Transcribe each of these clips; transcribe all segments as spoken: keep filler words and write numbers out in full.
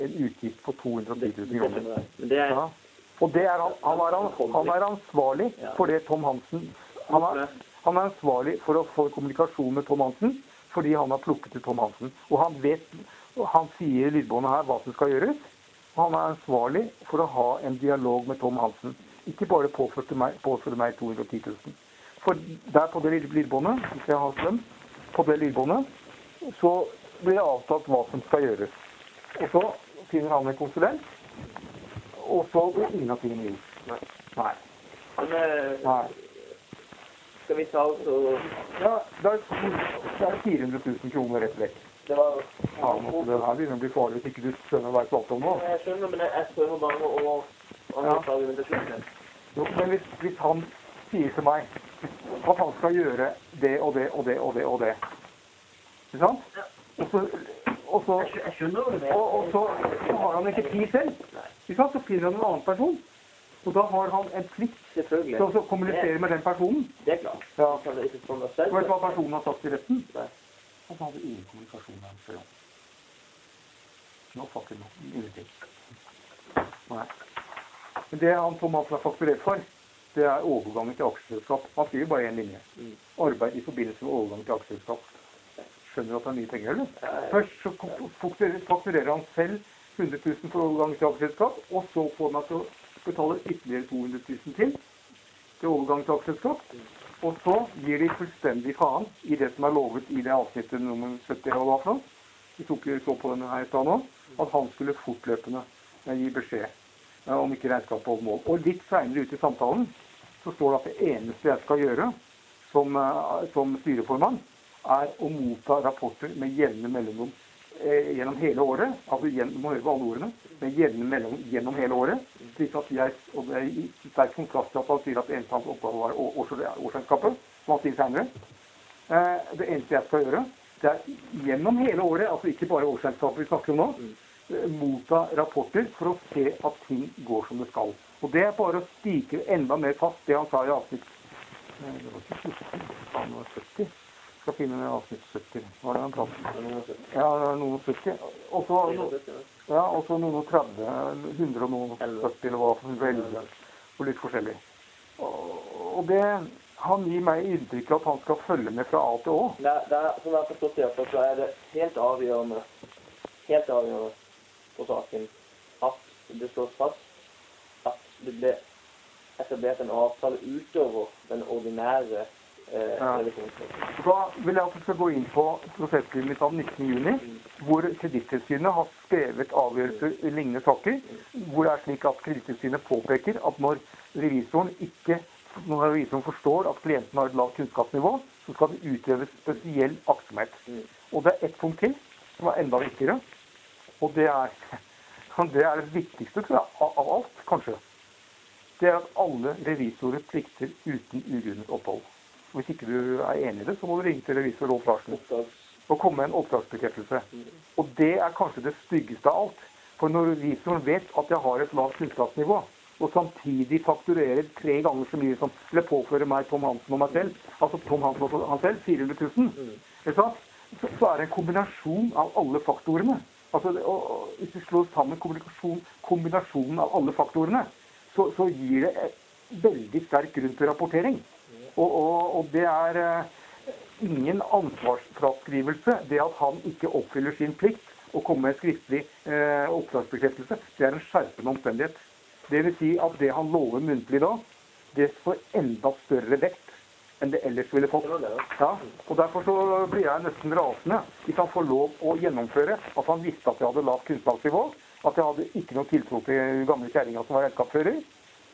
en utgift på to hundre og ti tusen kroner. Men det er... Ja. Og det er han, han, er, han er ansvarlig for det Tom Hansen, han er, han er ansvarlig for å få kommunikasjon med Tom Hansen, fordi han har plukket ut Tom Hansen. Og han vet, han sier i lydbåndet her hva som skal gjøres, og han er ansvarlig for å ha en dialog med Tom Hansen. Ikke bare påførte meg, påførte meg to hundre og ti tusen. For der på det lydbåndet, hvis jeg har slemt, på det lydbåndet, så blir det avtalt hva som skal gjøres. Og så finner han en konsulent, og så blir ingen av tingene gjort. Nei. Nei. Men, uh, Nei. Skal vi ta oss og... Ja, det er, det er fire hundre tusen kroner rett vekk. Det var... Ja, men det her begynner å bli farlig hvis ikke du skjønner hva jeg prater om nå. Jeg skjønner, men jeg prøver bare å... å ja. ta argumentasjonen. Jo, men hvis, hvis han sier til meg at han skal gjøre det og det og det og det og det. Ikke sant? Ja. Og så... Og så, jeg skjønner det. Og, og så, så har han ikke tid selv. Ikke sant? Så finner han en annen person. Og da har han en plikt til å kommunisere med den personen. Det er klart. Ja. Kan det ikke sånn selv? Vet du hva personen har sagt i retten? Nei. Han hadde ingen kommunikasjon med ham før. Nå fucker han ingenting. Nei. Men det han Tom Hansen har fakturert for, det er overgangen til aksjeselskap. Han skriver bare en linje. Mm. Arbeid i forbindelse med overgangen til aksjeselskap. Skjønner du at det er mye penger, eller? Ja, ja. Først så fakturerer han selv hundre tusen for overgang til aksjeselskap, og så får man til å betale ytterligere to hundre tusen til til overgang til aksjeselskap. Og så gir de fullstendig faen i det som er lovet i det avsnittet nummer sytti eller hva for noe. Vi tok jo så på denne her i stedet nå, at han skulle fortløpende gi beskjed om ikke regnskap på mål. Og litt senere ut i samtalen så står det at det eneste jeg skal gjøre som, som styreformann er å motta rapporter med jevne mellomrom eh, gjennom hele året, altså gjennom, må høre på alle ordene, med jevne mellomrom gjennom hele året, slik at jeg, og det er i sterk kontrast til at han sier at det eneste hans oppgave var årsregnskapet, som han sier senere. Eh, det eneste jeg skal gjøre, det er gjennom hele året, altså ikke bare årsregnskapet vi snakker om nå, eh, motta rapporter for å se at ting går som det skal. Og det er bare å spikre enda mer fast det han sa i avsnitt. Eh, det var ikke sytti, det var sytti. Skal finne en avsnitt sytti. Var det en plass? Ja, noen og sytti. Og så ja, noen og tretti, hundre og noen og sytti, eller hva for noe, og litt forskjellig. Og, og det, han gir meg inntrykk at han skal følge med fra A til Å. Det, det er, som jeg har forstått i hvert fall, så er det helt avgjørende, helt avgjørende på saken, at det slås fast at det ble etablert en avtale utover den ordinære Ja. Da vil jeg at du skal gå inn på prosessklinikken av nittende juni, hvor Kredittilsynet har skrevet avgjørelser i lignende saker, hvor det er slik at Kredittilsynet påpeker at når revisoren ikke, når revisoren forstår at klienten har et lavt kunnskapsnivå, så skal det utøves spesiell aktsomhet. Og det er ett punkt til som er enda viktigere, og det er det, er det viktigste tror jeg, av alt, kanskje. Det er at alle revisorer plikter uten ugrunnet opphold. Hvis ikke du er enig i det, så må du ringe til revisor Rolf Larsen og komme med en oppdragsbekreftelse. Og det er kanskje det styggeste av alt. For når revisoren vet at jeg har et lavt kunnskapsnivå, og samtidig fakturerer tre ganger så mye som vil påføre meg Tom Hansen og meg selv, altså Tom Hansen og han selv, fire hundre tusen, så, så er det en kombinasjon av alle faktorene. Altså, og, og, hvis vi slår sammen kombinasjonen av alle faktorene, så, så gir det et veldig sterk grunn til rapportering. Og, og, og det er uh, ingen ansvarsfraskrivelse, det at han ikke oppfyller sin plikt og kommer med en skriftlig uh, oppdragsbekreftelse, det er en skjerpende omstendighet. Det vil si at det han lover muntlig da, det får enda større vekt enn det ellers ville fått. Ja, og derfor så blir jeg nesten rasende hvis han får lov å gjennomføre at han visste at jeg hadde lavt kunnskapsnivå, at jeg hadde ikke noe tiltro til gamle kjæringa som var regnskapsfører,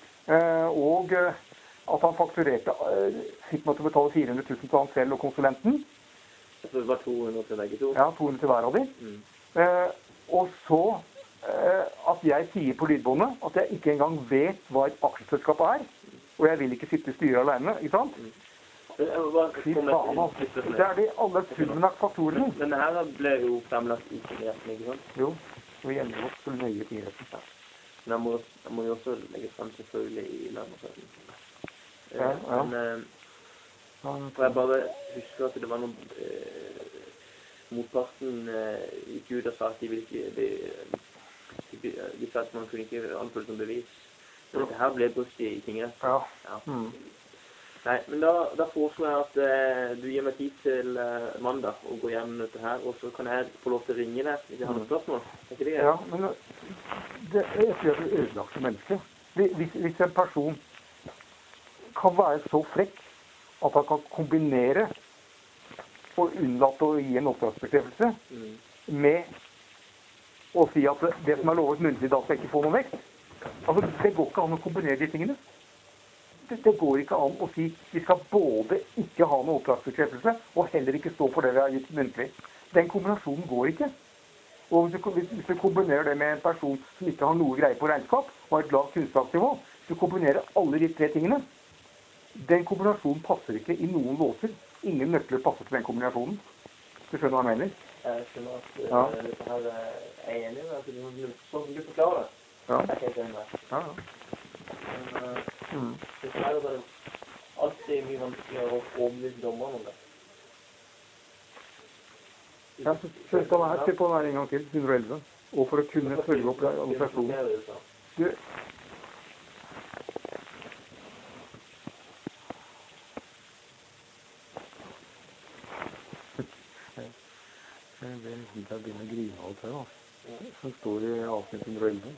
uh, og uh, at han fakturerte, fikk meg til å betale fire hundre tusen til han selv og konsulenten. Så det var to hundre til begge to? Ja, to hundre til hver av de. Mm. Eh, og så eh, at jeg sier på lydbåndet at jeg ikke engang vet hva et aksjeselskap er, og jeg vil ikke sitte i styret alene, ikke sant? Mm. Fy faen, altså. Det er de alle summen av faktorene. Men det her ble jo fremlagt i tingretten, ikke sant? Jo, og gjennom oss så nøye tingretten. Men jeg må, jeg må jo også legge frem selvfølgelig i landmålsøkning. Ja, ja. Men uh, jeg bare husker at det var noen uh, motparten uh, gikk ut og sa at de ville ikke de, de sa at man kunne ikke anføre som bevis. Så dette her ble brukt i, i tingene. Ja. Ja. Mm. Nei, men da, da foreslår jeg at eh, du gir meg tid til eh, mandag og går gjennom dette her, og så kan jeg få lov til å ringe deg hvis jeg har noen spørsmål. Er ikke det greit? Ja, men det er fordi at du ødelagte mennesker. Hvis, hvis en person kan være så frekk at han kan kombinere og unnlate å gi en oppdragsbekreftelse Mm. med å si at det som er lovet muntlig da skal ikke få noen vekt. Altså, det går ikke an å kombinere de tingene. Det, det går ikke an å si vi skal både ikke ha noen oppdragsbekreftelse og heller ikke stå for det vi har gitt muntlig. Den kombinasjonen går ikke. Og hvis du, hvis, hvis du kombinerer det med en person som ikke har noe greie på regnskap og har et lavt kunnskapsnivå, hvis du kombinerer alle de tre tingene, den kombinasjonen passer ikke i noen låser. Ingen nøkler passer til den kombinasjonen. Du skjønner hva jeg mener? Jeg skjønner at uh, Ja. dette her er jeg enig med, at du, sånn som du forklarer det. Ja. Jeg er helt enig med. Ja, ja. Men uh, Mm. det er jo bare alltid mye vanskeligere å overbevise dommeren om det. Ja, så se på den her, se på den her en gang til, hundre og elleve. Og for å kunne følge opp alle personer. Du, jeg vil gi deg begynne å grine alt her, da. Som står i avsnitt hundre og elleve.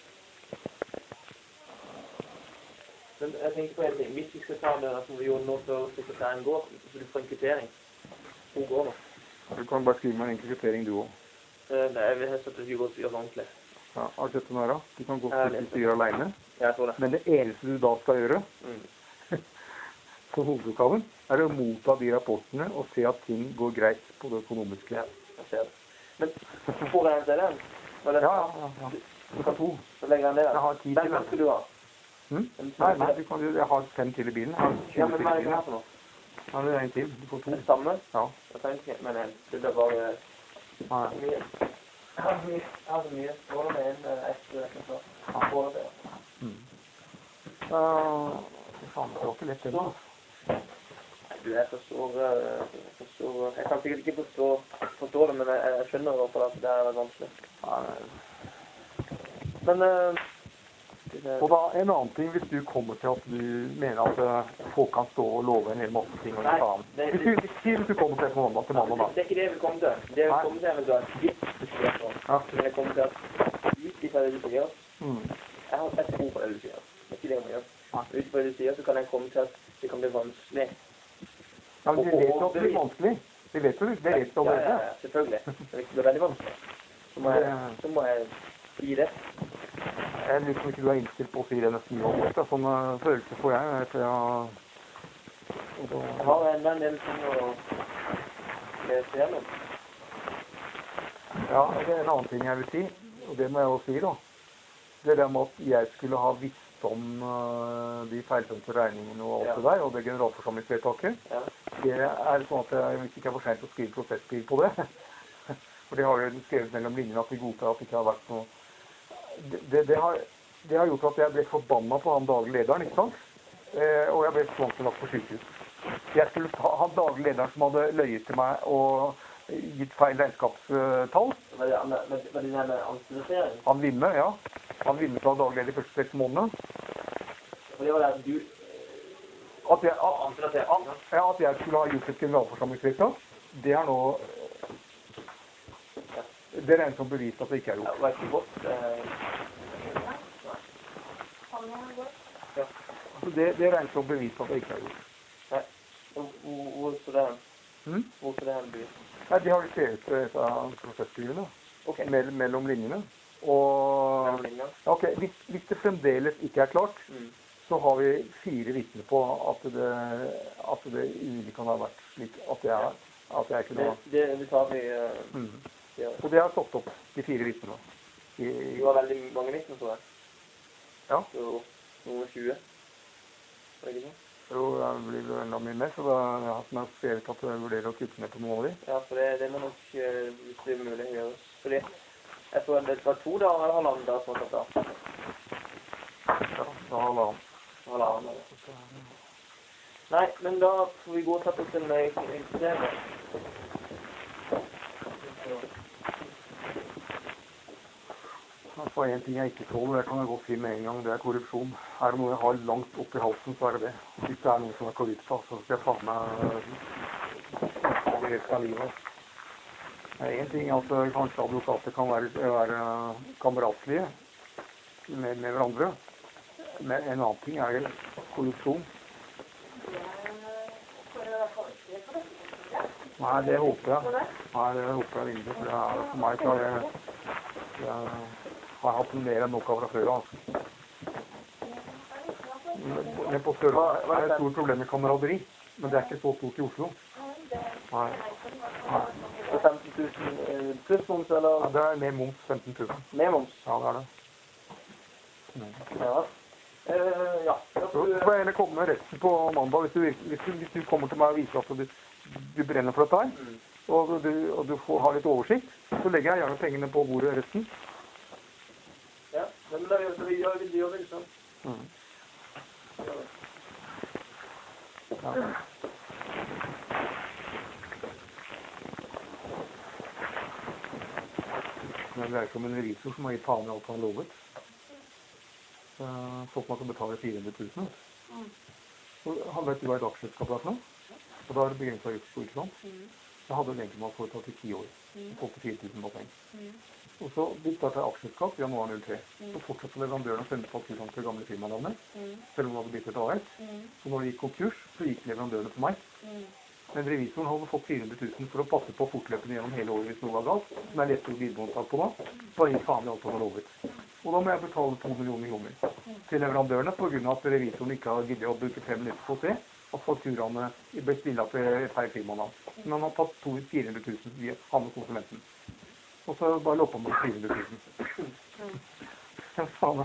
Men jeg tenker på en ting. Hvis vi skal ta det som vi gjorde nå før sekretæren går, så du får en kvittering. Hun går nå. Du kan bare skrive meg en enkel kvittering du også. Uh, nei, jeg vil helst at du gjør det ordentlig. Ja, har du sett den her da? Du kan gå Ja, til det er styret alene. Ja, jeg tror det. Men det eneste du da skal gjøre, Mm. for hovedoppgaven, er å motta de rapportene og se at ting går greit på det økonomiske. Ja, jeg ser det. Men får jeg en den? Eller? Ja, ja, ja. Du kan to. Så legger jeg den der. Jeg har ti Den til. kan ikke du ha. Hm? Nei, nei, du kan, jeg har fem til i bilen. Jeg har tjue Ja, men til hva i er det bilen. her for noe? Ja, det er en til. Du får to. Det samme? Ja. Jeg tar ikke med en. Det er bare Nei. mye. Jeg har mye. Jeg har så mye. Både med en, et, et, både det. Mm. Uh, faen, det var ikke lett det da. Du, jeg forstår, jeg forstår, jeg kan sikkert ikke forstå, forstå det, men jeg, jeg skjønner i hvert fall at det er vanskelig. Nei. Men, uh, det, Og da en annen ting, hvis du kommer til at du mener at uh, folk kan stå og love en hel masse ting og Nei, gi faen. det- Hvis du, si hvis du kommer til på mandag til mandag da. det er ikke det jeg vil komme til. Det jeg vil Nei. komme til eventuelt, hvis det skjer sånn, Ja. så vil jeg komme til at ut ifra det du sier, Mm. jeg har et ord på det du sier. Det er ikke det jeg må gjøre. Nei. Ut ifra det du sier, så kan jeg komme til at det kan bli vanskelig. Ja, men vi vet jo at det blir vanskelig. Vi vet jo det, det vet vi Ja, ja, allerede. ja, selvfølgelig. Men det blir veldig vanskelig. Så må jeg, så må jeg si det. Jeg lurer på om ikke du er innstilt på å si det nesten uansett. Sånn uh, følelse får jeg. Etter jeg har... Og da... Jeg har enda en del ting å lese gjennom. Ja, det er en annen ting jeg vil si, og det må jeg også si da. Det er det med at jeg skulle ha visst om uh, de feilsømte regningene og alt Ja. det der, og det generalforsamlingsvedtaket. Ja. Det er sånn at jeg hvis ikke er for sent å skrive prosessbil på det. For det har jo skrevet mellom linjene at vi godtar at det ikke har vært noe... Det, det, det, har, det har gjort at jeg ble forbannet på han daglig lederen, ikke sant? Eh, og jeg ble tvangsinnlagt på sykehus. Jeg skulle ta han daglig lederen som hadde løyet til meg og gitt feil regnskapstall. Var det, med, med, med den her med ansiennisering? Han vinner, ja. Han vinner fra daglig leder de første seks månedene. For det var det at du At jeg, at, ansiennisering, ja. ja, at jeg skulle ha gjort et generalforsamlingsvedtak, det er nå... Det er en som bevist at det ikke er Det gjort. var ikke godt. Eh, ja. Altså det, det er en som bevist at det ikke er gjort. Nei. Hvor, hvor, hvor står det hen? Hmm? Hvor står det hen bevist? Nei, de har jo skrevet et av prosessskrivene Ok. mell, mellom linjene. Og Mellom linjene. ja, ok, hvis, hvis det fremdeles ikke er klart, Mm. så har vi fire vitner på at det, at det umulig kan ha vært slik at jeg, at jeg kunne Det, ha. det, det tar vi... Uh, Mm. ja. Og det har stått opp, de fire vitnene. I, Du har veldig mange vitner, tror jeg. ja, Så noen og tjue. Var det ikke sånn? jo, jeg blir vel enda mye mer, så da har jeg som jeg skrevet at jeg vurderer å kutte ned på noen av de. Ja, for det, det må nok, uh, hvis det er mulig, gjøres. Fordi jeg tror det var to dager eller halvannen dag som var tatt av. Ja, da har han. Halvannen dag. Nei, men da får vi gå og tatt oss en ekstreme. Altså, en ting jeg ikke tåler, det kan jeg godt si med en gang, det er korrupsjon. Er det noe jeg har langt opp i halsen, så er det det. Hvis det er noe som er korrupt, så skal jeg faen meg i resten av livet. Det er en ting at kanskje advokater kan være, være kameratlige med, med hverandre. Men en annen ting er korrupsjon. Nei, det håper jeg. Nei, det håper jeg virkelig. For det er, for meg så er det, det er, har jeg hatt mer enn nok av fra før, altså. Men på Sørlandet er det et stort problem med kameraderi, men det er ikke så stort i Oslo. Nei. Nei. Så femten tusen pluss moms, eller? Ja, det er med moms femten tusen. Med moms? Ja, det er det. Mm. Ja. Uh, ja. Så får jeg heller komme med resten på mandag, hvis du, hvis du, hvis du kommer til meg og viser at du, du brenner for dette her, mm. og du, og du får ha litt oversikt, så legger jeg gjerne pengene på bordet resten. Ja, men da gjør vi det, gjør vi det sånn. Mm. Ja. Men det er ikke om en revisor som har gitt faen i alt han lovet. Så man kan betale fire hundre tusen. Mm. Og han vet du hva et aksjeselskap er for noe? Og da er det begrenset ut på utlån. Mm. Jeg hadde egentlig man foretatt i ti år. Mm. Og fått fire tusen på penger. Mm. Og så hvis det er aksjeselskap i januar null tre, mm. så fortsatte leverandøren å sende faktura til gamle firmanavnet, mm. selv om det hadde blitt et A S. Mm. Så når det gikk konkurs, så gikk leverandørene på meg. Mm. Men revisoren hadde fått fire hundre tusen for å passe på fortløpende gjennom hele året hvis noe var galt, som er lett å videremontalt på nå, så gikk faen i alt han har lovet. Og da må jeg betale to millioner kroner til leverandørene på grunn av at revisoren ikke har giddet å bruke fem minutter på å se at fakturaene ble stilt til feil firmanavn. Men han har tatt fire hundre tusen via han og konsulenten. Og så bare loppa man fire hundre tusen. Ja, faen.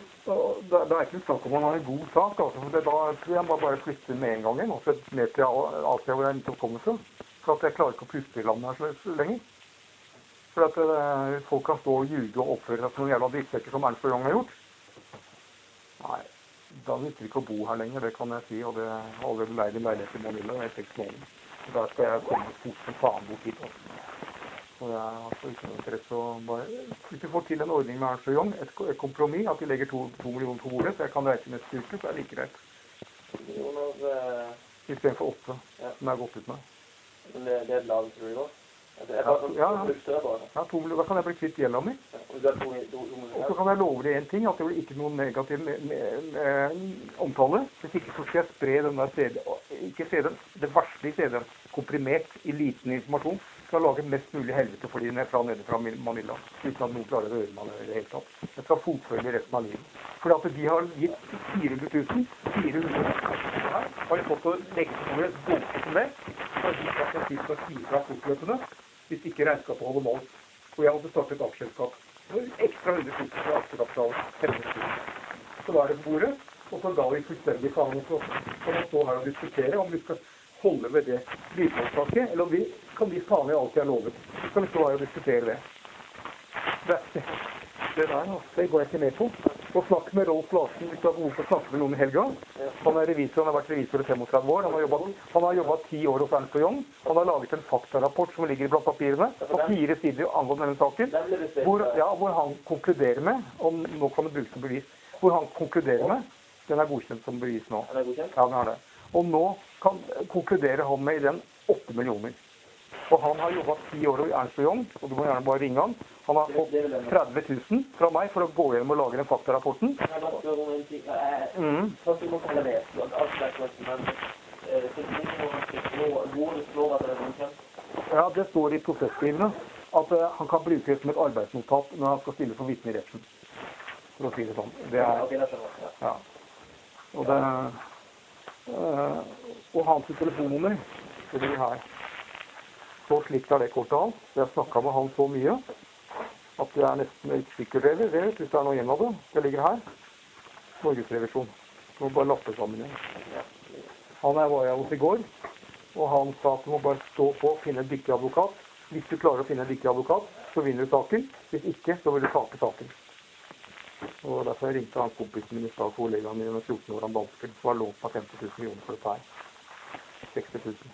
Det er ikke en sak om man har en god sak, altså. For det, da tror jeg man bare flytter med en gang, og så ned til Asia hvor jeg ikke kommer fra. For at jeg klarer ikke å puste i landet her så lenger. For at uh, folk kan stå og ljuge og oppføre seg som noen jævla drittsekker som Ernst og Young har gjort. Nei, da nytter det ikke å bo her lenger, det kan jeg si. Og det har allerede leid en leilighet i Manila, det er seks måneder. Så der skal jeg komme fort som faen bort hit. Altså. Så jeg har altså ikke noe interesse å bare... Hvis vi får til en ordning med Ernst og Young, et, et kompromiss, at de legger to, to millioner på bordet, så jeg kan reise neste uke, så er det like greit. Millioner... Uh... I stedet for åtte, ja. Som jeg har gått ut med. Men det, det er et lavt, tror du da? Ja, ja, ja, to millioner. Da kan jeg bli kvitt gjelda mi. Og så kan jeg love deg en ting, at det blir ikke noen negativ med, med, med omtale. Hvis ikke så skal jeg spre den der C D, ikke C D-en, det varslige C D-en, komprimert i liten informasjon, skal lage mest mulig helvete for de fra nede fra Manila, uten at noen klarer å høre meg i det hele tatt. Jeg skal fotfølge resten av livet. For at de har gitt fire hundre tusen, fire hundre tusen her, har de fått å legge på et båte som det, og de har sagt at de skal si fra fortløpende, hvis ikke regnskapet holder mål. Og jeg hadde startet et aksjeselskap. Ekstra hundre tusen for aksjekapital. Så da er det på bordet, og så ga vi fullstendig faen. Så kan man stå her og diskutere om vi skal holde ved det bilmålstaket, eller om vi kan vi faen i alt jeg har lovet. Så kan vi stå her og diskutere det. Det, det, det der, det går jeg ikke med på. Og snakk med Rolf Larsen hvis du har behov for å snakke med noen i helga. Han er revisor, han har vært revisor i femogtredve år. Han har jobbet, han har jobbet ti år hos Ernst og Young. Han har laget en faktarapport som ligger blant papirene, på fire sider angående denne saken, hvor, ja, hvor han konkluderer med, om nå kan det brukes som bevis, hvor han konkluderer med, den er godkjent som bevis nå. Den er godkjent? Ja, den er det. Og nå kan konkludere han med i den åtte millioner. Og han har jobbet ti år i Ernst og Young, og du må gjerne bare ringe han. Han har fått tretti tusen fra meg for å gå gjennom og lage den faktarapporten. Mm. Ja, det står i prosessskrivene at uh, han kan bruke det som et arbeidsnotat når han skal stille som vitne i retten. For å si det sånn. Det er, ja. Og det uh, og hans telefonnummer, det blir her. Så slikt er det kortet hans. Jeg har snakket med han så mye at det er nesten ikke sikkert det, det, hvis det er noe igjen av det. Det ligger her. Norgesrevisjon. Så må bare lappe sammen igjen. Han er var jeg hos i går, og han sa at du må bare stå på og finne en dyktig advokat. Hvis du klarer å finne en dyktig advokat, så vinner du saken. Hvis ikke, så vil du tape saken. Og derfor jeg ringte hans kompisen min i stad, kollegaen min med fjorten år, han dansker, som har lånt meg femti tusen millioner for dette her. seksti tusen.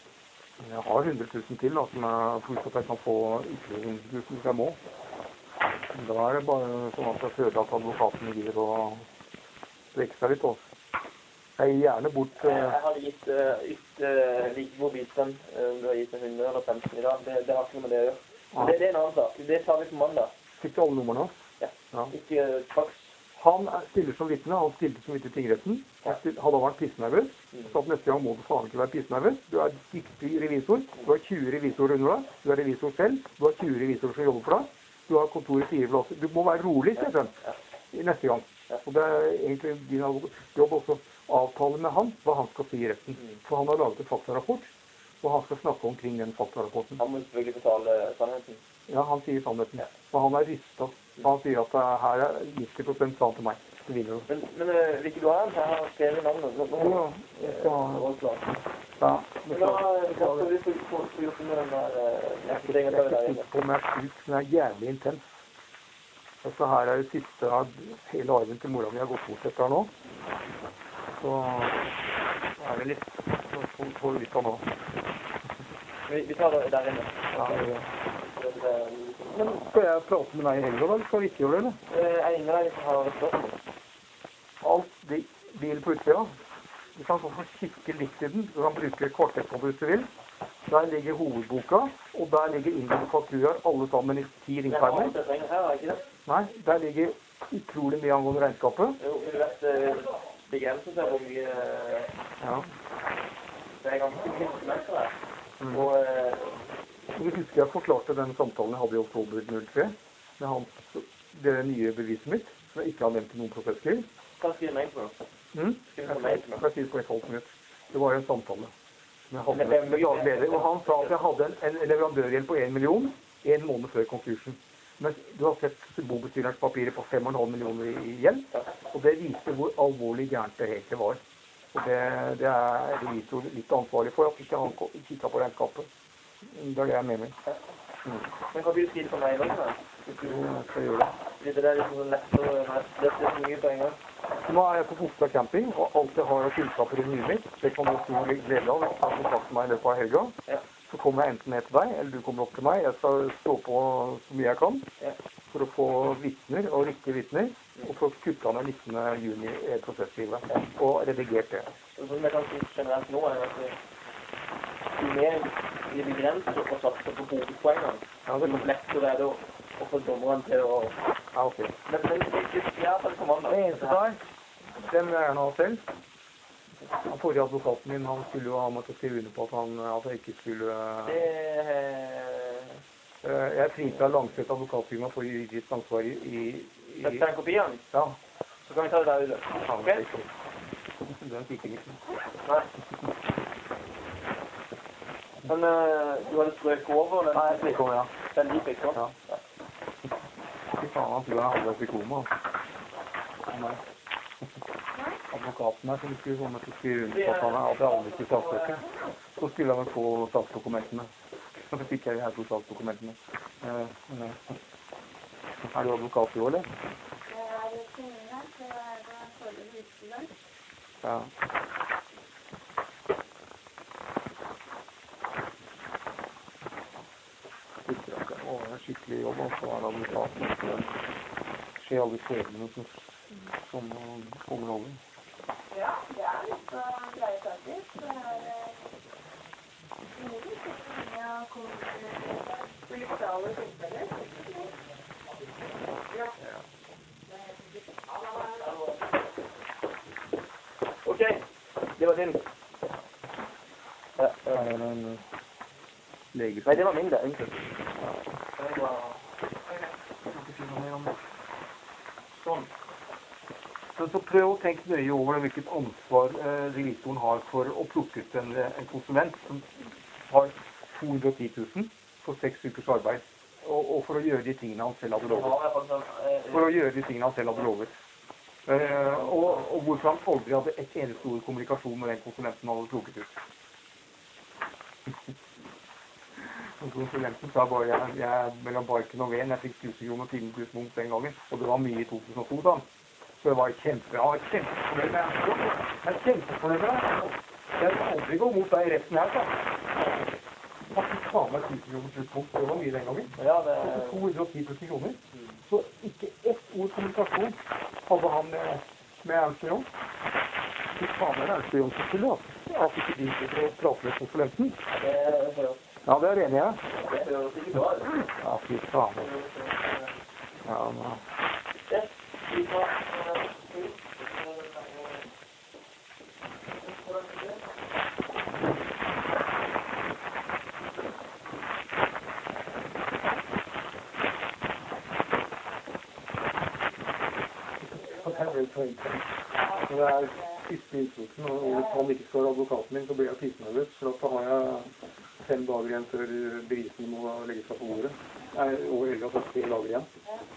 Jeg har hundre tusen til, da, som er fullt at jeg kan få ytterligere hundre tusen hvis jeg må. Da er det bare sånn at jeg føler at advokaten gir å strekke seg litt også. Jeg gir gjerne bort... Uh... Jeg hadde gitt uh, ytt uh, like god bistand uh, om du har gitt en hundre eller femten i dag. Det, det har ikke noe med det å gjøre. Ja. Det, det er en annen sak. Det tar vi på mandag. Fikk du alle numrene? Ja. Ja. Ikke uh, faks. Han stiller som vittne, han stilte som vittne i tingretten. Han stilte, hadde vært pissnervøs. Mm. Så at neste gang må du faen ikke være pissnervøs. Du er dyktig revisor. Du har tjue revisorer under deg. Du er revisor selv. Du har tjue revisorer som jobber for deg. Du har kontor i fire plasser. Du må være rolig, Steffen, neste gang. Og det er egentlig din jobb også avtale med han hva han skal si i retten. For han har laget en faktarapport, og han skal snakke omkring den faktarapporten. Han må selvfølgelig fortale sannheten. Ja, han sier sannheten. For han er rystet. Han sier at det her er nitti prosent sant til meg. Det vil jo. Men, men vil ikke du ha den? Jeg har skrevet navnet. Nå, nå, ja, jeg skal ha... Ja, men da skal vi få gjort med den der... Jeg skal ikke sitte på meg sjuk, men det er jævlig intens. Og så her er det siste av hele arven til mora mi har gått bort etter her nå. Så er det litt så får vi litt av nå. Vi, vi tar det der inne. Ja, ja. Men skal jeg prate med deg i helga, eller skal vi ikke gjøre det, eller? Jeg ringer deg hvis jeg har et spørsmål. Alt de vil på utsida. Du kan få kikke litt i den. Du kan bruke kvartettkonto hvis du vil. Der ligger hovedboka, og der ligger inngående fakturaer, alle sammen i ti ringpermer. Jeg har her, har jeg ikke det? Nei, der ligger utrolig mye angående regnskapet. Jo, du vet, begrenset seg hvor mye... Ja. Det er ganske mye dokumenter her. Mm. Og... Uh... Du husker jeg forklarte den samtalen jeg hadde i oktober null tre, med hans, det nye beviset mitt, som jeg ikke har nevnt i noen prosesskriv. Hva skriver mail på noe? Mm? Skriver på mail på noe? Jeg sier på et halvt minutt. Det var en samtale. Jeg hadde med daglig leder, og han sa at jeg hadde en, en leverandørgjeld på en million en måned før konkursen. Men du har sett bobestyrerens papirer på fem komma fem millioner i gjeld, og det viser hvor alvorlig gærent det egentlig var. Og det, det er revisor litt ansvarlig for at ikke han kikket på regnskapet. Det er det jeg mener. Mm. Men kan du skrive på meg også? Jo, jeg skal gjøre det. Det er litt sånn lett å det er så mye på en gang. Nå er jeg på Bostad camping, og alt jeg har av kunnskaper i nylig mitt, det kan du stor glede av. Jeg har kontakt med meg i løpet av helga. Ja. Så kommer jeg enten ned til deg, eller du kommer opp til meg. Jeg skal stå på så mye jeg kan, ja, for å få vittner, og riktige vittner, og for å kutte av den nittende juni prosessskrivet, ja, og redigert det. Så som jeg kan si generelt nå, er at jo mer vi begrenser og satser på hovedpoengene, ja, det er lettere er det å, å få dommeren til å... Ja, ok. Men, men det er iallfall på mandag. Det eneste der, den vil jeg gjerne ha selv. Den forrige advokaten min, han skulle jo ha meg til å skrive under på at han at jeg ikke skulle... Det... Uh, jeg fritar Langset advokatfirma for juridisk ansvar i... i, i... Dette er en kopi av den? Ja. Så kan vi ta det der ute. Ok? Den fikk jeg ikke. Nei. Men uh, du hadde strøk over den? Nei, jeg strøk over, ja. Den de fikk, sånn? Ja. Fy faen, han tror jeg hadde vært i koma. Nei. Advokaten her som skulle komme til å skrive rundt på at han hadde aldri skulle saksøke. Så skulle han få saksdokumentene. Så fikk jeg de her to saksdokumentene. Uh, uh. Er du advokat i år, eller? Jeg er kommune, så er det foreløpig utstyrt. Ja. Å, det er skikkelig jobb, og så er det advokaten. Det skjer alle skjebnene som, som kommer over. Ja, det er litt så greie saker. Det er mye viktig å komme med polisiale tilfeller. Ja. Ok, det var din. Ja, Det er en lege. nei, det var min det, unnskyld. Sånn. Så, så prøv å tenke nøye over hvilket ansvar eh, revisoren har for å plukke ut en, en konsulent som har to hundre og ti tusen for seks ukers arbeid, og, og for å gjøre de tingene han selv hadde lovet. For å gjøre de tingene han selv hadde lovet. Eh, og, og hvorfor han aldri hadde et eneste ord kommunikasjon med den konsulenten han hadde plukket ut. Og konsulenten sa bare, jeg, jeg er mellom barken og veden, jeg fikk tusen kroner timen pluss moms den gangen, og det var mye i to tusen og to da. Så det var kjempe, jeg var kjempefornøyd med det. Jeg er kjempefornøyd med det. Jeg vil aldri gå mot deg i resten her, da. Jeg fikk ta meg tusen kroner pluss moms, det var mye den gangen. Ja, det... to hundre og ti tusen kroner. Så ikke ett ord kommunikasjon hadde han med, med Ernst Jons. Fy faen, er Ernst Jons skyld, da? At ikke de ikke å prate med konsulenten. Det er høyere. Ja, det er enig, ja. Det høres ikke bra ut. Ja, fy faen. Ja, men... Det, vi tar... Når det er siste instruksen, og hvis han ikke skal være advokaten min, så blir jeg pissnervøs, for da har jeg fem dager igjen før bevisene må legges seg på bordet. Nei, over elleve og tre dager igjen.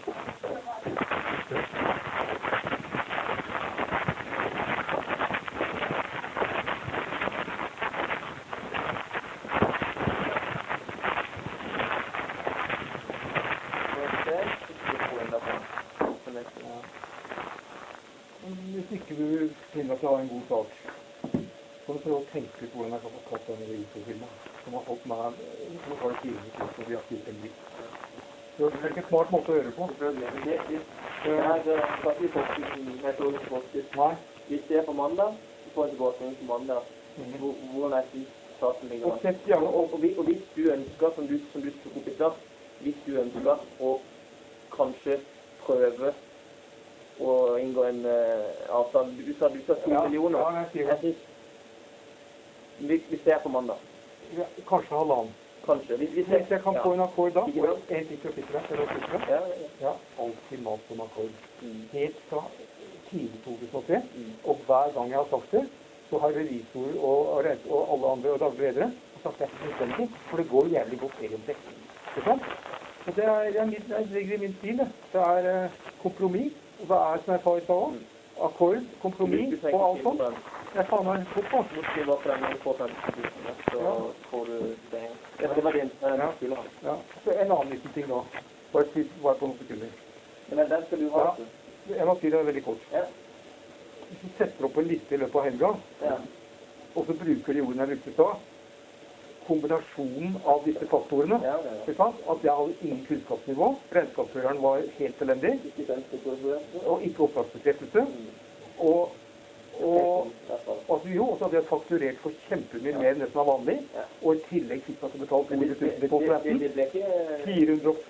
Hvis ikke du finner at du har en god sak, så kan du prøve å tenke ut hvordan jeg kan få katt denne revisorfilmen, som har fått meg, som har det fire tusen, og vi har stilt en litt. Det er ikke en smart måte å gjøre på. Det er faktisk forskning, jeg tror ikke forskning. Nei. Hvis det er på mandag, så får jeg tilbakemelding på mandag. Hvordan er det saken ligger Og sett gjerne og, og, og hvis du ønsker, som du, som du tok opp i start, hvis du ønsker å kanskje prøve å inngå en uh, avtale, du sa du sa to ja, millioner. Ja, jeg sier det. Hvis, hvis det er på mandag. Ja, kanskje halvannen. Kanskje. Hvis, hvis, Hvis jeg kan få en akkord da, Ikke og en sikker sikkerhet, eller sikkerhet, ja, ja, ja. ja, alltid mat som akkord. Mm. Helt fra tidlig to tusen og tre, Mm. og hver gang jeg har sagt det, så har revisorer og, og, rent- og alle andre og daglig ledere sagt det er ikke nødvendig, for det går jævlig godt egentlig. Ikke sant? Så det er, jeg, jeg legger i min stil, det. Det er eh, kompromiss, og det er, som jeg sa i stad, akkord, kompromiss Du- du og alt trenger ikke sånt. Jeg faen meg fort på. Du skriver opp den når du får femten tusen, så Ja. får du det. Ja, det var din. Den Ja. skulle ha. Ja. Så en annen liten ting da. Bare, si- bare på noen sekunder. Men den skal du ha. Ja. altså. Jeg må si det er veldig kort. Ja. Hvis du setter opp en liste i løpet av helga, Ja. og så bruker de ordene jeg brukte i stad, kombinasjonen av disse faktorene, Ja, ja, ja. ikke sant? At jeg hadde ingen kunnskapsnivå, regnskapsføreren var helt elendig, Ikke den skal du ha. og ikke oppdragsbekreftelse, og, og altså, jo, og så hadde jeg fakturert for kjempemye mer enn det som er vanlig, Ja. og i tillegg fikk jeg til betalt to hundre tusen til Det konsulenten, det ble ikke fire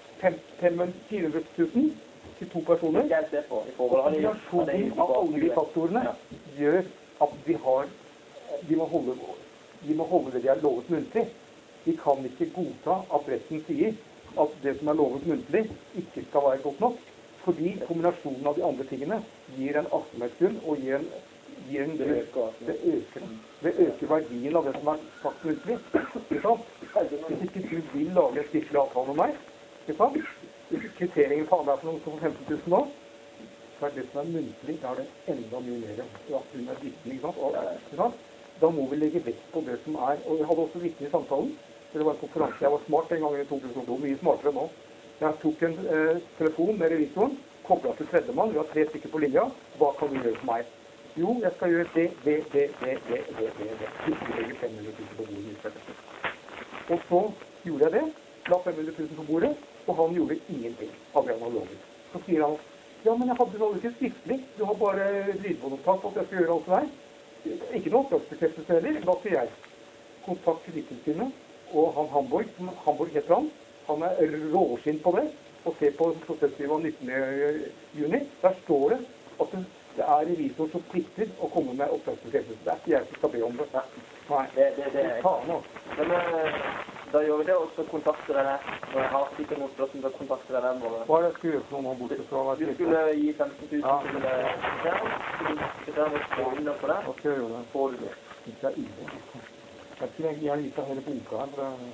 hundre tusen til to personer. Det skal jeg se på. I forhold til Kombinasjonen av alle de faktorene gjør at de har, de må holde, de må holde det de har lovet muntlig. De kan ikke godta at retten sier at det som er lovet muntlig ikke skal være godt nok, fordi kombinasjonen av de andre tingene gir en aktsomhetsgrunn og gir en, gir en Det øker. det øker, det øker verdien av det som er sagt muntlig. Ikke sant? Hvis ikke du vil lage en skriftlig avtale med meg, ikke sant? Hvis kriteriene faen er for noen som får femten tusen nå, så er det som er muntlig, da er det enda mye mer. Ja, hun er vitne, ikke sant? Og, ikke sant? Da må vi legge vekt på det som er, og jeg hadde også vitne i samtalen, for det var en konferanse, jeg var smart den gangen i to tusen og to, mye smartere nå. Jeg tok en eh, telefon med revisoren, koblet til tredjemann, vi har tre stykker på linja, hva kan du gjøre for meg? Jo, jeg skal gjøre det, det, det, det, det, det, det, det. Ikke legge fem hundre tusen på bordet i stedet. Og så gjorde jeg det, la fem hundre tusen på bordet, og han gjorde ingenting av det han hadde lovet. Så sier han, ja, men jeg hadde det ikke skriftlig, du har bare lydbåndopptak på at jeg skal gjøre alt det der. Ikke noe oppdragsbekreftelse heller, hva sier jeg? Kontakt Kredittilsynet, og han Hamburg, som Hamburg heter han, han er råskinn på det, og se på prosesskrivet av nittende juni, der står det at det det er revisor som plikter å komme med oppdragsbekreftelse. Det er ikke jeg som skal be om det. Nei, Det, det, det er faen nå. Men eh, da gjør vi det, og så kontakter jeg deg. Når jeg har sikkert noen spørsmål, så kontakter jeg deg bare. Hva er det jeg skal gjøre for noen her borte fra å være Du slik? skulle gi femten tusen Ja. til sekretæren, så du sekretæren vil stå under på det, Hva skal jeg gjøre det? får du det. Det er ille. Jeg skulle egentlig gjerne gitt deg hele boka her, for det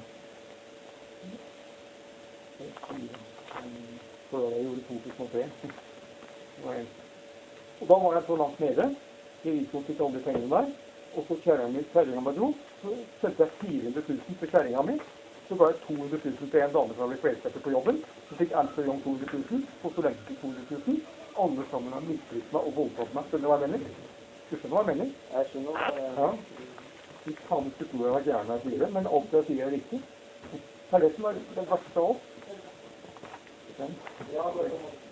for jeg gjorde to tusen og tre. Det var en- Og da var jeg så langt nede, revisoren fikk alle pengene der, og så kjæringen min, kjæringen meg dro, så sendte jeg fire hundre tusen til kjæringen min, så ga jeg to hundre tusen til en dame fra Kvelsette på jobben, så fikk Ernst og Jong to hundre tusen, konsulenten to hundre tusen, alle sammen har misbrukt meg og voldtatt meg. Skjønner du hva jeg mener? Du skjønner hva jeg mener? Jeg skjønner. eh, Ja. Hvis faen ikke tror jeg var gærne jeg sier det, men alt jeg sier er riktig. Det er det som er det verste av alt. Ja, bare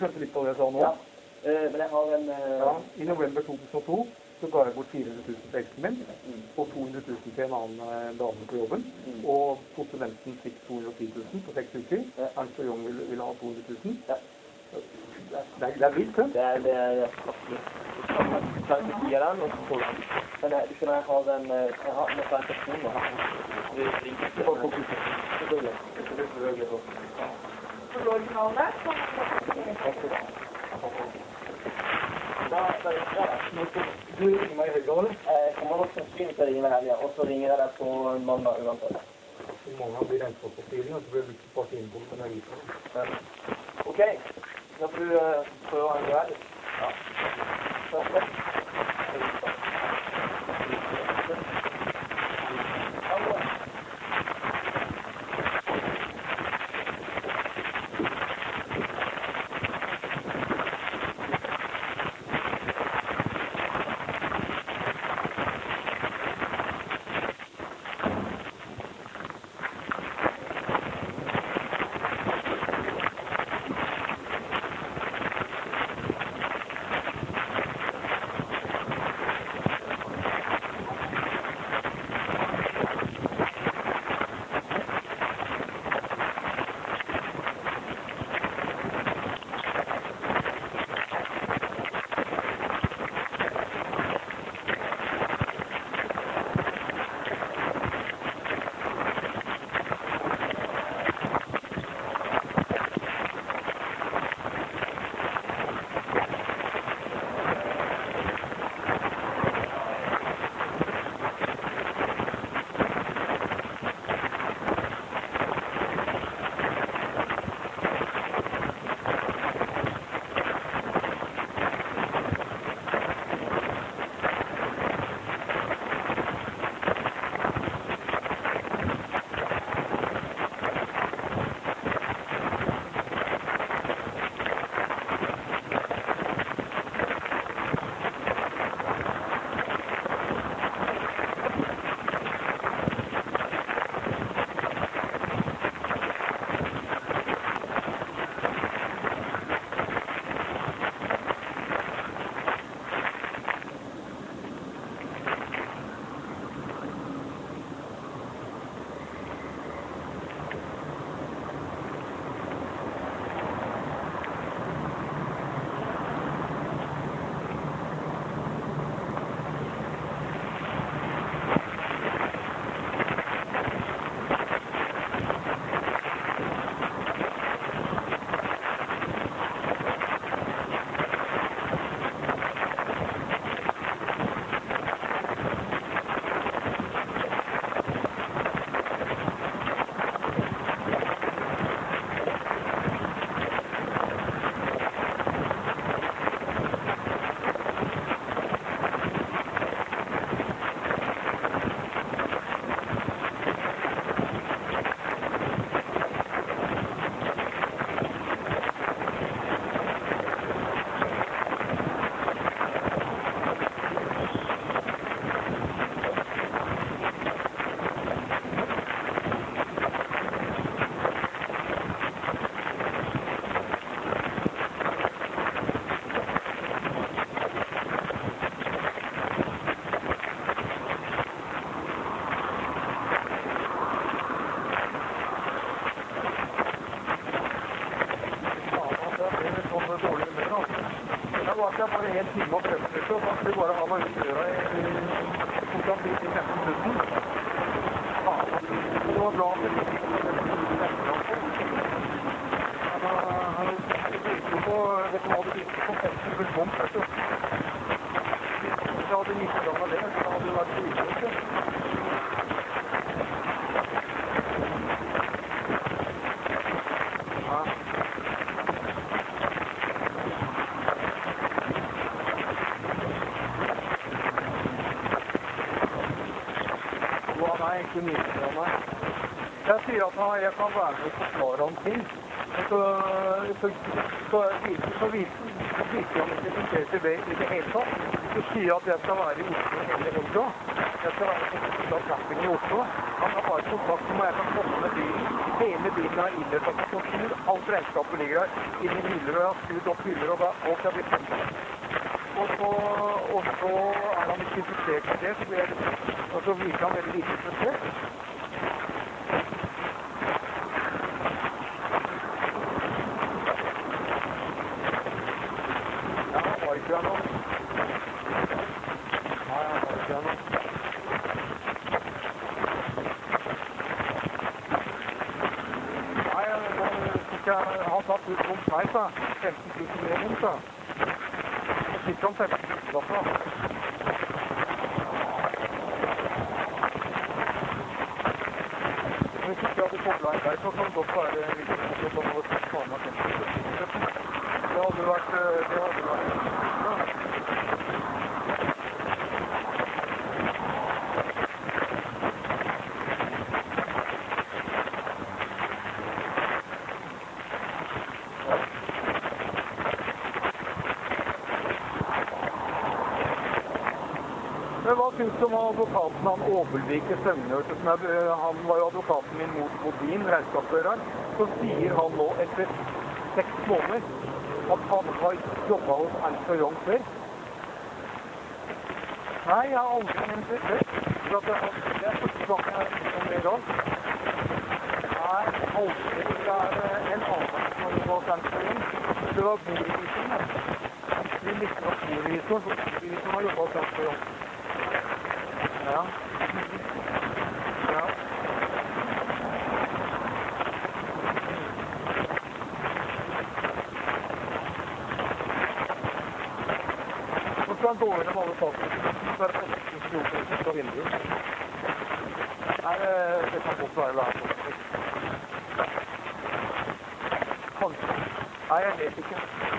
skjønte litt av det jeg sa nå. Ja, eh, men jeg har en... Eh, Ja, i november to tusen og to så ga jeg bort fire hundre tusen til eksen min, mm, og to hundre tusen til en annen eh, dame på jobben. mm, Og konsulenten fikk to hundre og ti tusen på seks uker. Ja. Ernst og Young ville, ville ha to hundre tusen. ja. Det er, det er, det er vilt, det. Det er det er absolutt. Jeg kan ikke gi den, og så får du den. Men jeg, du skjønner, jeg har en... eh, Jeg har en presentasjon nå. Vi ringer Det var fokus. selvfølgelig. Selvfølgelig. For originalen der, så Da, da ringer jeg deg. Nå skal du ringe meg i helga, eller? Jeg kommer nok sannsynlig til å ringe deg helgen, og så ringer jeg deg på mandag uansett. I morgen blir regnskap på stilen, og så blir det brukt på partiinbok på Norge. Ja. Ok, da får du uh, prøve å gjøre det. Ja. Perfekt. jeg bare en time og prøvde litt, og så skulle bare ha meg ut døra i fortsatt litt i femten tusen. Ja, det var bra at det fikk han virker på, vet du hva, det virker på femten tusen bom, vet du. Hvis jeg hadde mistet av det, så hadde det vært fyrtøyt. Ikke mye av meg. Jeg sier at han, jeg kan være med og forklare ham ting. Så, så, så, så viser han ikke interessert i det i det hele tatt. Så sier jeg at jeg skal være i Oslo hele helga. Jeg skal være på Stad camping i Oslo. Han har bare kontakt med jeg kan komme med bilen. Hele bilen er innrettet på kontor. Alt regnskapet ligger der. Inn i hyller, og jeg har skrudd opp hyller, og alt er blitt hentet. Og så, og så er han ikke interessert i det, så blir jeg, og så virker han veldig lite interessert. Ja, han var ikke her nå. Nei, han var ikke her nå. Nei, nå fikk jeg, han tatt ut vondt meg, sa. femten tusen mer vondt, sa. Nå sitter han femten tusen da, sa. Hvis ikke jeg hadde fått veien der, så kan det godt være litt sånn at han hadde tatt faen meg femten tusen. Det hadde vært, det hadde vært, ja. Men hva synes du om advokaten han Åbelvik i Søgnørte, som er, han var jo advokaten min mot Bodin, regnskapsføreren, så sier han nå etter seks måneder at han har jobbet hos Ernst og Young før. Nei, jeg har aldri nevnt det før. For at det er første gang jeg har sett om det i dag. Nei, aldri. Det er en annen som har jobbet hos Ernst og Young. Det var bordrevisoren. Vi likte at bordrevisoren, for bordrevisoren har jobbet hos Ernst og Young. Ja. Ja. Så skal han gå gjennom alle saker. Så er det åtte kroner fra vinduet. Nei, det kan godt være det her. Kanskje. Nei, jeg vet ikke.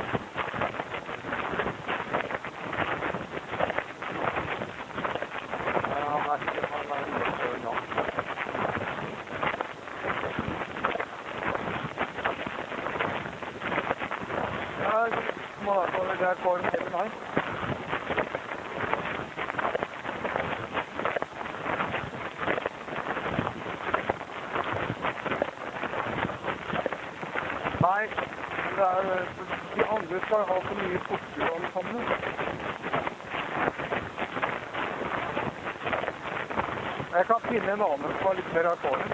Det er Kåren Eben her. Nei, det er, de andre skal ha så mye sportsgrunnen sammen. Jeg kan finne en annen som har litt mer erfaring.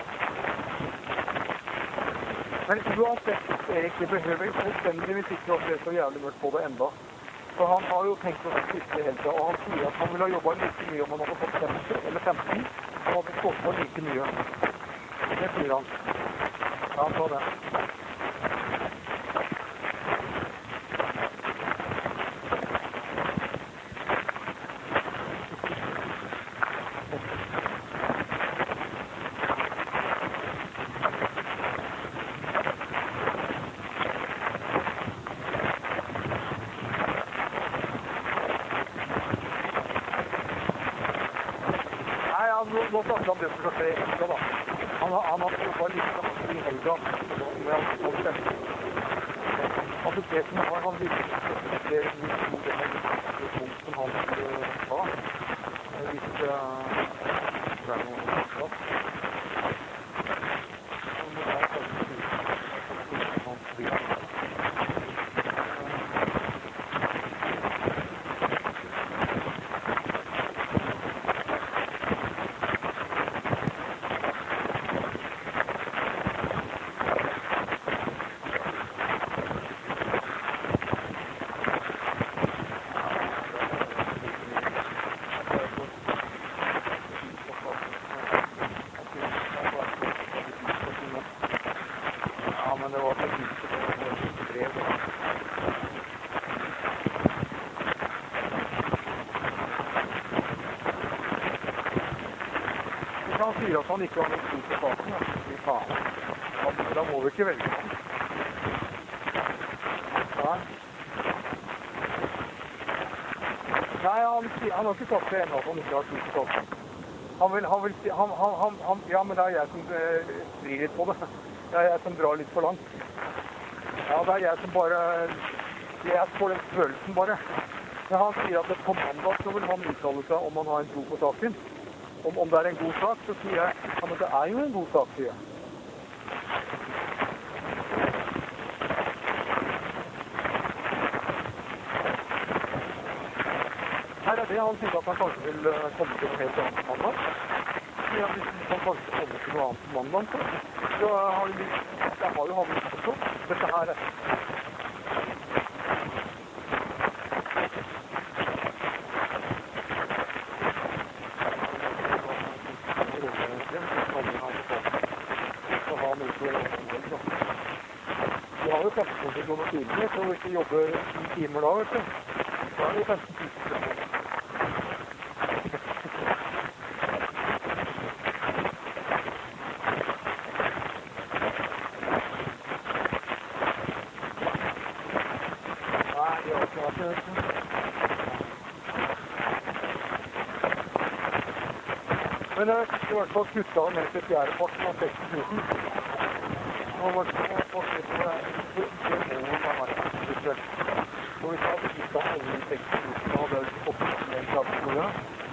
Men uansett, Erik, det behøver ikke nødvendigvis ikke at det er så jævlig mørkt på det enda. For han har jo tenkt å siste helt, og han sier at han ville ha jobbet like mye om han hadde fått femti eller femten. Han hadde stått på like mye. Det sier han. Ja, han sa det. Nå snakker han om det som skal skje i helga, da. Han har, han har jobbet litt i helga med alt stemme. Altså det som har han virkelig det er litt mot det som han sa. Hvis det er noe annet. Men det var så fint, det var så brev. Han sier at han ikke har noe tro på saken. Ja, da må vi ikke velge han. Nei. Nei, han, han har ikke sagt det ennå at han ikke har tro på saken. Han vil, han vil si, han, han, han, ja, men det er jeg som eh, strir litt på det. Det er jeg som drar litt for langt. Ja, det er jeg som bare, jeg får den følelsen bare. Men han sier at på mandag så vil han uttale seg om han har en tro på saken. om, om det er en god sak, så sier jeg ja, men det er jo en god sak, sier jeg. Her er det han sier at han kanskje vil uh, komme til noe helt annet på mandag. Ja, hvis han kanskje kommer til noe annet på mandag, så, så har vi, jeg har jo han misforstått. Dette her er... Vi har jo femten kroner timer, så vi ikke jobber ti timer da, vet du. Da er det femten tusen kroner. Nei, det har ikke vært det. Men jeg fikk i hvert fall kuttet av ned til fjerde parten av seksten tusen. Nå var det sånn at folk litt på det. Det må ha vært litt vel. Og hvis jeg hadde kuttet alle seksten tusen, da hadde jeg ikke fått en klasse på det.